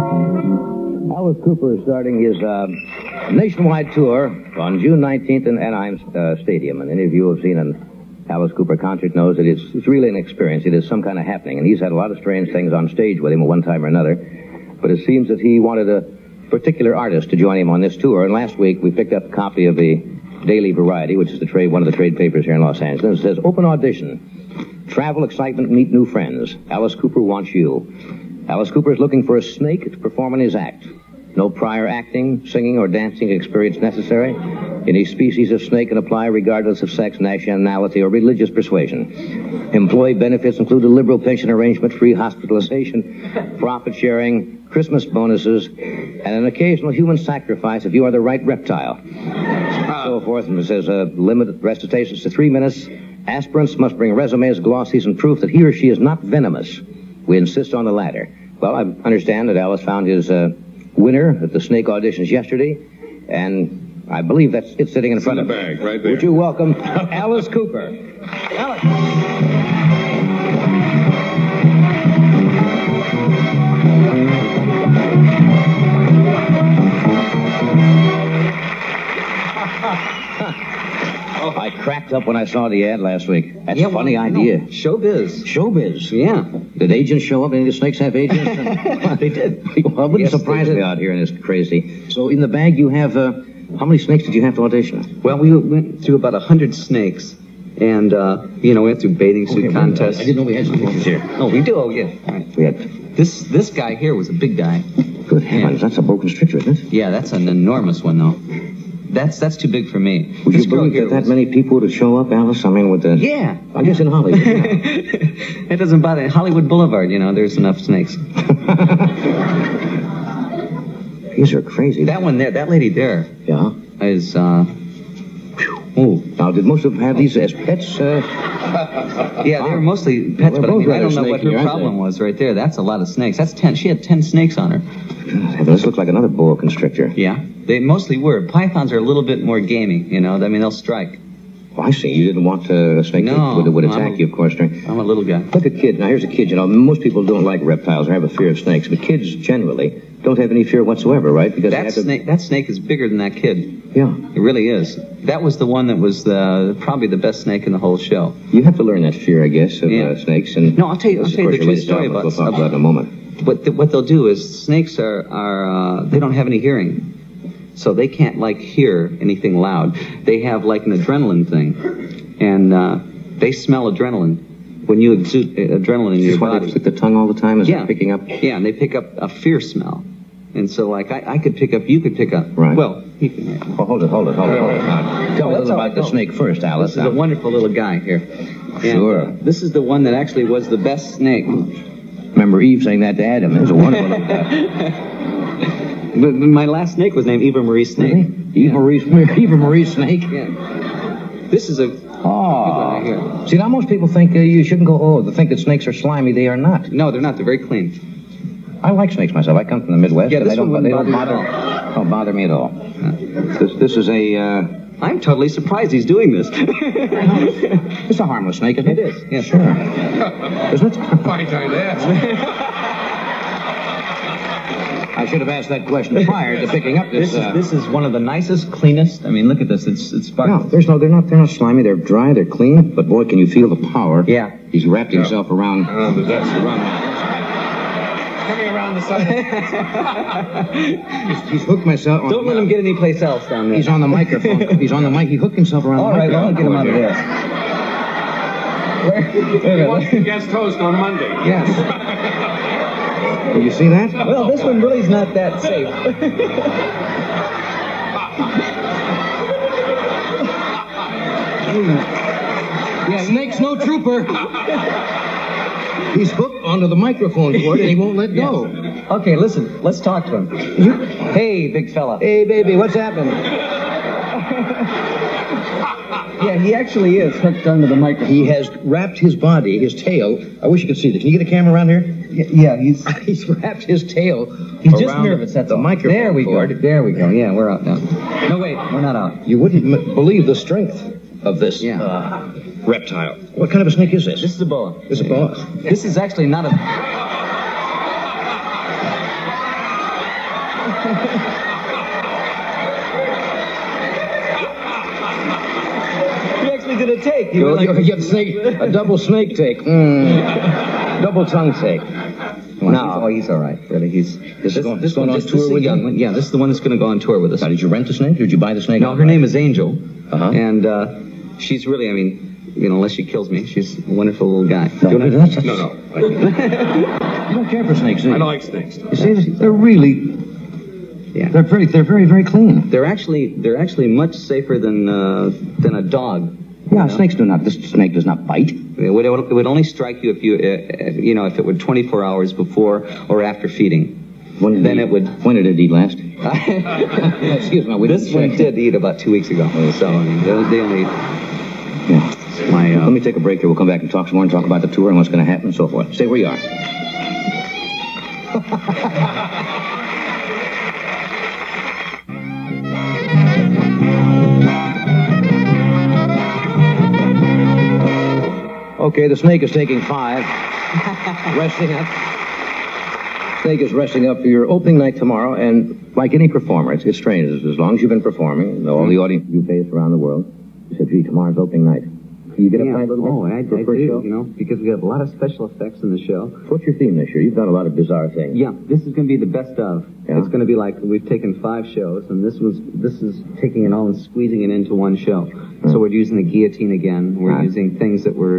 Alice Cooper is starting his nationwide tour on June 19th in Anaheim Stadium. And any of you who have seen an Alice Cooper concert knows that it's really an experience. It is some kind of happening. And he's had a lot of strange things on stage with him at one time or another. But it seems that he wanted a particular artist to join him on this tour. And last week we picked up a copy of the Daily Variety, which is one of the trade papers here in Los Angeles. It says, open audition. Travel, excitement, meet new friends. Alice Cooper wants you. Alice Cooper is looking for a snake to perform in his act. No prior acting, singing, or dancing experience necessary. Any species of snake can apply regardless of sex, nationality, or religious persuasion. Employee benefits include a liberal pension arrangement, free hospitalization, profit sharing, Christmas bonuses, and an occasional human sacrifice if you are the right reptile. So forth, and it says limit recitations to 3 minutes. Aspirants must bring resumes, glossies, and proof that he or she is not venomous. We insist on the latter. Well, I understand that Alice found his winner at the snake auditions yesterday, and I believe that's it sitting in front of the bag, right there. Would you welcome Alice Cooper? Alice. I cracked up when I saw the ad last week. That's a funny idea. No. Showbiz. Showbiz. Yeah. Did agents show up? Any of the snakes have agents? They did. Well, it wouldn't surprise me out here in this crazy. So in the bag you have, how many snakes did you have to audition? Well, we went through about 100 snakes. And, we went through bathing suit contests. I didn't know we had some pictures here. Oh, we do? Oh, yeah. All right. We had... This guy here was a big guy. Good heavens, that's a boa constrictor, isn't it? Yeah, that's an enormous one, though. That's too big for me. Would you believe that many people would show up, Alice? I mean, with the... Yeah. I guess in Hollywood. It doesn't bother. Hollywood Boulevard, there's enough snakes. These are crazy. That one there, that lady there. Yeah? Is, Now, did most of them have these as pets? Yeah, they were mostly pets, but I don't know what her problem was right there. That's a lot of snakes. That's 10. She had 10 snakes on her. God, this looks like another boa constrictor. Yeah, they mostly were. Pythons are a little bit more gamey, they'll strike. Oh, I see. You didn't want a snake that would attack you, of course. I'm a little guy. Look at kids. Now, here's a kid. Most people don't like reptiles or have a fear of snakes, but kids generally don't have any fear whatsoever, right? Because that snake is bigger than that kid. Yeah. It really is. That was the one that was probably the best snake in the whole show. You have to learn that fear, I guess, of snakes. And no, I'll tell you the true story about. We'll talk about it in a moment. What they'll do is snakes are they don't have any hearing, so they can't hear anything loud. They have an adrenaline thing, and they smell adrenaline. When you exude adrenaline in your body. Why they flick the tongue all the time? Is it picking up? Yeah, and they pick up a fear smell. And so, I could pick up, you could pick up. Right. Well, he can. Oh, hold it. Tell me a little about the snake first, Alice. This is a wonderful little guy here. Sure. And, this is the one that actually was the best snake. Remember Eve saying that to Adam. It was a wonderful little guy. But my last snake was named Eva Marie Snake. Really? Eva Marie Snake? Yeah. This is a... Oh. See, now most people think you shouldn't go, think that snakes are slimy. They are not. No, they're not. They're very clean. I like snakes myself. I come from the Midwest. Yeah, but they don't bother me at all. This is a... I'm totally surprised he's doing this. It's a harmless snake, isn't it? It is. Yeah, sure. Isn't it? Fine time to ask. I should have asked that question prior to picking up this. This is one of the nicest, cleanest. I mean, look at this. It's sparkling. No, they're not slimy. They're dry. They're clean. But boy, can you feel the power? Yeah. He's wrapped himself around. The desk. Coming around the side. He's hooked myself. Don't let him get any place else down there. He's on the microphone. He's on the mic. He hooked himself around. All right, well, I'll get him out of there. He wants to guest host on Monday. Yes. Did you see that? Well, this one really's not that safe. Yeah, snake's no trooper. He's hooked onto the microphone cord and he won't let go. Yes. Okay, listen, let's talk to him. Hey, big fella. Hey, baby, what's happened? Yeah, he actually is hooked onto the microphone. He has wrapped his body, his tail. I wish you could see this. Can you get a camera around here? Yeah, he's wrapped his tail. He's just nervous. That's the microphone. There we cord. go. There we go. Yeah, we're out now. No, wait, we're not out. You wouldn't believe the strength of this reptile. What kind of a snake is this? This is a boa. This is a boa. This is actually not a... You actually did a take. You get a double snake take. Double tongue take. No, he's all right. Really, he's this going on tour with you? Yeah, this is the one that's going to go on tour with us. Now, did you rent the snake? Or did you buy the snake? No, her name is Angel, Uh-huh. and she's really, I mean, unless she kills me, she's a wonderful little guy. No. No. You don't care for snakes, do you? I like snakes. You see, they're really, Yeah, they're very, very clean. they're actually much safer than a dog. Yeah, snakes do not. This snake does not bite. It would only strike you if if it were 24 hours before or after feeding. When did it eat last? Excuse me. This one did eat about 2 weeks ago. So I mean, they only. Yeah. My. Let me take a break here. We'll come back and talk some more and talk about the tour and what's going to happen and so forth. Stay where you are. Okay, the snake is taking 5. Resting up. Snake is resting up for your opening night tomorrow, and like any performer, it's strange. As long as you've been performing, all the audience you face around the world, you said, gee, tomorrow's opening night. You get up night a little bit? Oh, I for do, first show? because we have a lot of special effects in the show. What's your theme this year? You've done a lot of bizarre things. Yeah, this is going to be the best of. Yeah. It's going to be like we've taken 5 shows, and this is taking it all and squeezing it into one show. So we're using the guillotine again. We're using things that were,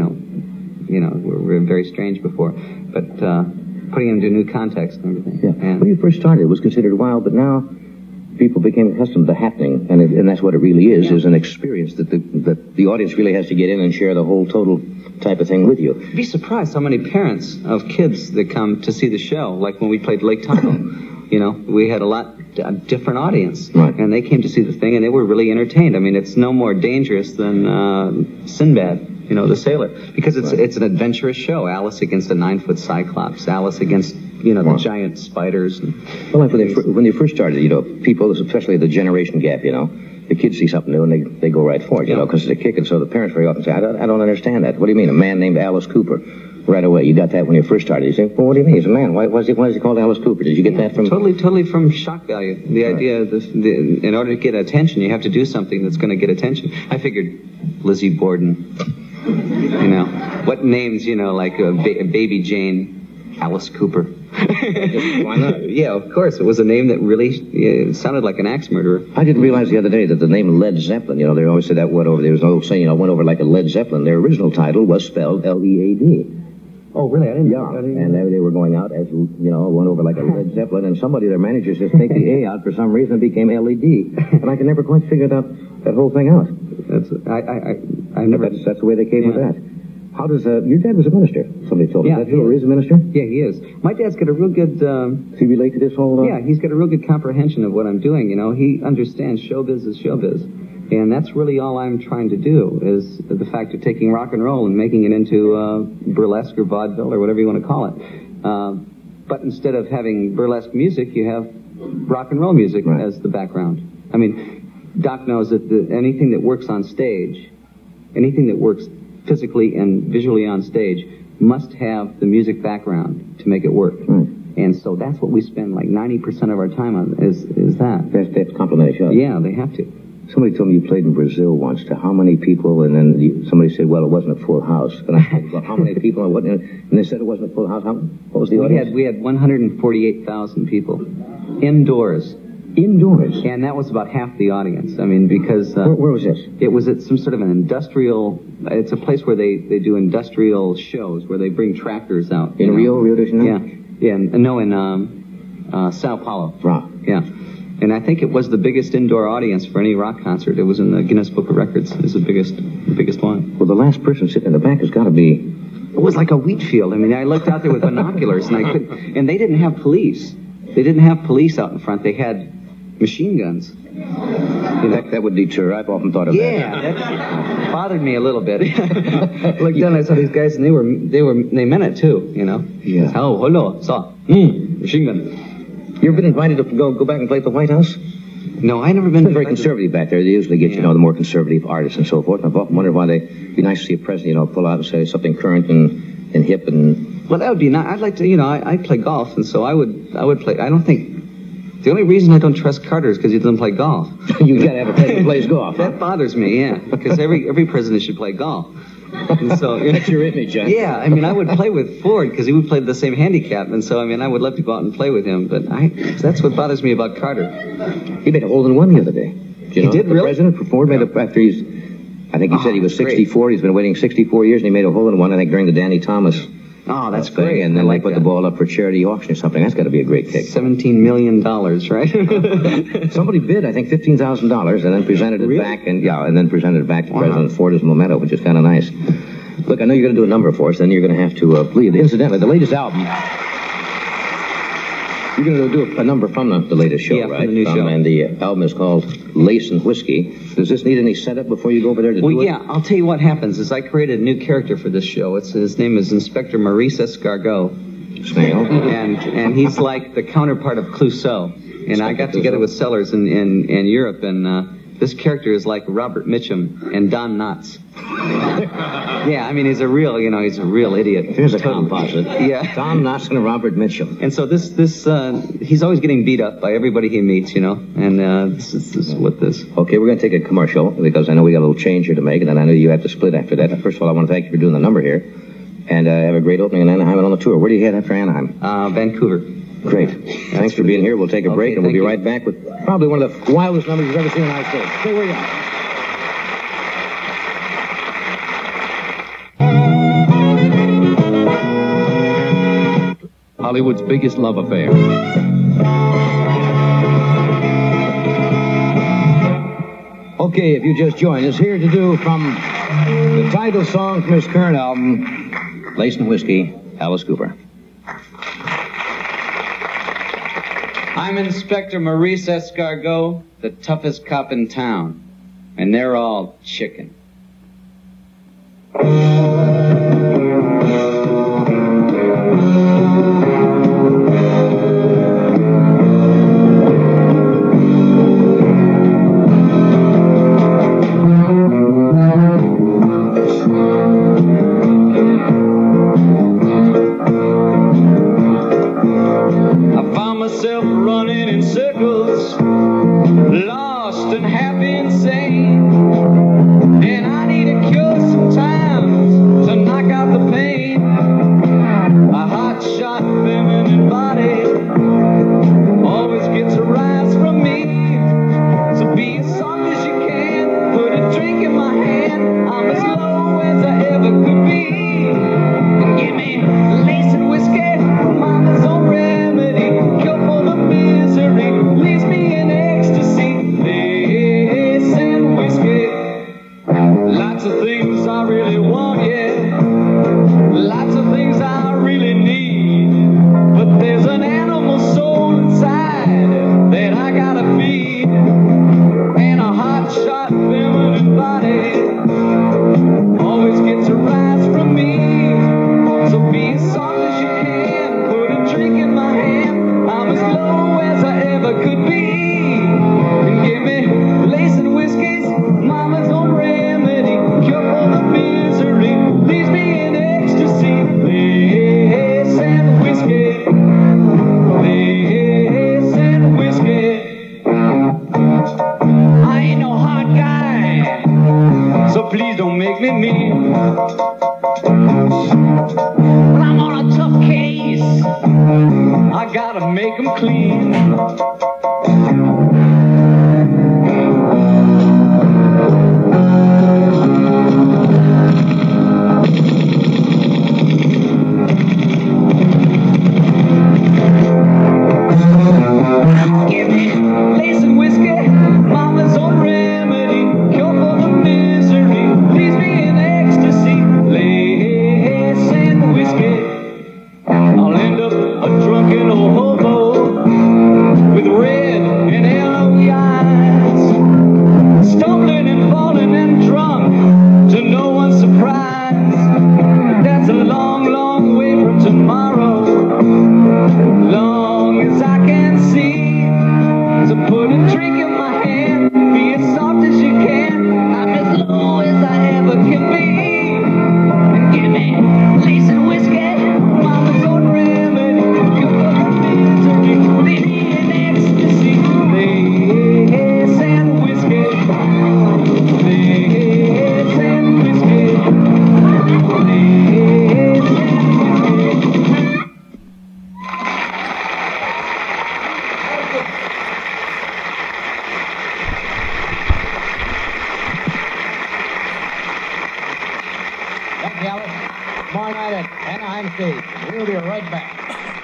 were very strange before, but putting them into new context and everything. Yeah. And When you first started, it was considered wild, but now people became accustomed to the happening, and that's what it really is an experience that the audience really has to get in and share the whole total type of thing with you. You'd be surprised how many parents of kids that come to see the show, like when we played Lake Tahoe. We had a different audience, Right. and they came to see the thing, and they were really entertained. I mean, it's no more dangerous than Sinbad, the sailor, because it's an adventurous show. Alice against a 9-foot cyclops, Alice against the giant spiders. Well, like when they first started, people, especially the generation gap, the kids see something new and they go right for it, because it's a kick. And so the parents very often say, I don't understand that. What do you mean, a man named Alice Cooper? Right away, you got that when you first started. You say, well, what do you mean? He's a man. Why is he called Alice Cooper? Did you get that from... Totally from shock value. The idea that in order to get attention, you have to do something that's going to get attention. I figured Lizzie Borden, what names, like Baby Jane, Alice Cooper. Why not? Yeah, of course. It was a name that really sounded like an axe murderer. I didn't realize the other day that the name Led Zeppelin, they always said that went over. There was an old saying, went over like a Led Zeppelin. Their original title was spelled L-E-A-D. Oh, really? I didn't know. Yeah, and they were going out as, went over like a Led Zeppelin, and somebody, their manager, says, take the A out for some reason, it became L-E-D. And I could never quite figure that whole thing out. I never... That's the way they came with that. How does, your dad was a minister, somebody told me. Yeah, Is that true, or is a minister? Yeah, he is. My dad's got a real good... Does he relate to this whole... Yeah, he's got a real good comprehension of what I'm doing, He understands showbiz is showbiz. And that's really all I'm trying to do, is the fact of taking rock and roll and making it into burlesque or vaudeville or whatever you want to call it. But instead of having burlesque music, you have rock and roll music as the background. I mean, Doc knows that anything that works on stage, anything that works physically and visually on stage, must have the music background to make it work. And so that's what we spend like 90% of our time on, is that. That's complimentary show. Yeah, they have to. Somebody told me you played in Brazil once. To how many people? And then somebody said, well, it wasn't a full house. And I said, well, how many people? And they said it wasn't a full house. What was the audience? We had 148,000 people indoors. Indoors? And that was about half the audience. I mean, because... Where was this? It was at some sort of an industrial... It's a place where they do industrial shows, where they bring tractors out. In Rio de Janeiro? Yeah. No, in Sao Paulo. Right. Yeah. And I think it was the biggest indoor audience for any rock concert. It was in the Guinness Book of Records. It was the biggest one. Well, the last person sitting in the back has got to be... It was like a wheat field. I mean, I looked out there with binoculars, and and they didn't have police. They didn't have police out in front. They had machine guns. That would deter. I've often thought of that. Yeah, that bothered me a little bit. Looked down, I saw these guys, and they meant it too. Yeah. Oh, hello, machine gun. You ever been invited to go back and play at the White House? No, I never been. It's very conservative back there. They usually get, the more conservative artists and so forth. And I've often wondered why it'd be nice to see a president, pull out and say something current and hip and... Well, that would be nice. I'd like to, I play golf, and so I would play. I don't think The only reason I don't trust Carter is because he doesn't play golf. You got to have a president who plays golf. That bothers me, yeah, because every president should play golf. And so, that's your image, huh? Yeah, I mean, I would play with Ford because he would play the same handicap, and so, I mean, I would love to go out and play with him, but that's what bothers me about Carter. He made a hole-in-one the other day. He did, the really? President for Ford made after he's, I think he said he was 64. Great. He's been waiting 64 years, and he made a hole-in-one, I think, during the Danny Thomas. Oh, that's thing, great. and then like they put the ball up for charity auction or something. That's got to be a great kick. $17 million, right? Somebody bid, I think, $15,000, and then presented it back, and then presented it back to President Ford as a memento, which is kind of nice. Look, I know you're going to do a number for us, then you're going to have to lead. Incidentally, the latest album, you're going to do a number from the latest show, right? From the new show. And the album is called Lace and Whiskey. Does this need any setup before you go over there to do it? Well, yeah, I'll tell you what happens is I created a new character for this show. His name is Inspector Maurice Escargot. Snail. And he's like the counterpart of Clouseau. And I got together with Sellers in Europe, and this character is like Robert Mitchum and Don Knotts. Yeah, I mean, he's a real idiot. Here's a composite. Yeah. Don Knotts and Robert Mitchum. And so he's always getting beat up by everybody he meets, and this is what this. Okay, we're going to take a commercial because I know we got a little change here to make, and then I know you have to split after that. First of all, I want to thank you for doing the number here, and have a great opening in Anaheim and on the tour. Where do you head after Anaheim? Vancouver. Great. Thanks for being here. We'll take a break, and we'll be right back with probably one of the wildest numbers you've ever seen in the United States. Stay where you are. Hollywood's biggest love affair. Okay, if you just joined us, here to do from the title song from his current album, Lace and Whiskey, Alice Cooper. I'm Inspector Maurice Escargot, the toughest cop in town, and they're all chicken. I'll end up a drunken old hobo with red tonight at Anaheim Stadium. We'll be right back.